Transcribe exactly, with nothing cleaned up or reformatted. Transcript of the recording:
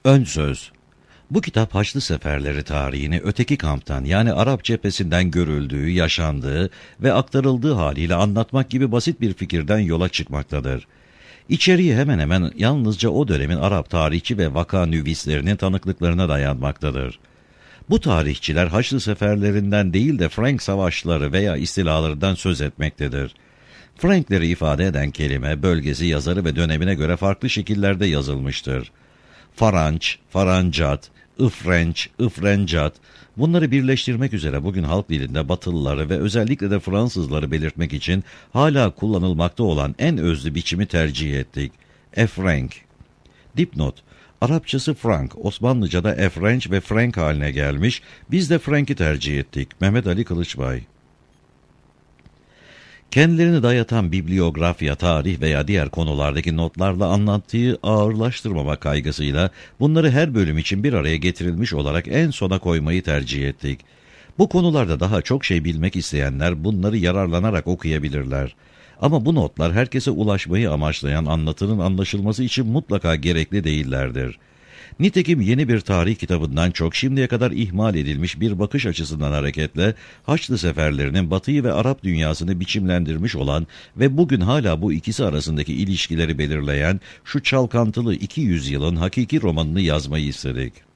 Ön söz. Bu kitap Haçlı Seferleri tarihini öteki kamptan yani Arap cephesinden görüldüğü, yaşandığı ve aktarıldığı haliyle anlatmak gibi basit bir fikirden yola çıkmaktadır. İçeriği hemen hemen yalnızca o dönemin Arap tarihçi ve vakanüvislerinin tanıklıklarına dayanmaktadır. Bu tarihçiler Haçlı Seferlerinden değil de Frank savaşları veya istilalarından söz etmektedir. Frankleri ifade eden kelime, bölgesi, yazarı ve dönemine göre farklı şekillerde yazılmıştır. Faranç, Farancat, Ifrenç, Ifrencat, bunları birleştirmek üzere bugün halk dilinde Batılıları ve özellikle de Fransızları belirtmek için hala kullanılmakta olan en özlü biçimi tercih ettik. Efrenk. Dipnot. Arapçası Frank, Osmanlıca'da Efrenç ve Frank haline gelmiş, biz de Frank'i tercih ettik. Mehmet Ali Kılıçbay. Kendilerini dayatan bibliografya, tarih veya diğer konulardaki notlarla anlattığı ağırlaştırmama kaygısıyla bunları her bölüm için bir araya getirilmiş olarak en sona koymayı tercih ettik. Bu konularda daha çok şey bilmek isteyenler bunları yararlanarak okuyabilirler. Ama bu notlar herkese ulaşmayı amaçlayan anlatının anlaşılması için mutlaka gerekli değillerdir. Nitekim yeni bir tarih kitabından çok şimdiye kadar ihmal edilmiş bir bakış açısından hareketle Haçlı Seferlerinin Batı'yı ve Arap dünyasını biçimlendirmiş olan ve bugün hala bu ikisi arasındaki ilişkileri belirleyen şu çalkantılı iki yüzyılın hakiki romanını yazmayı istedik.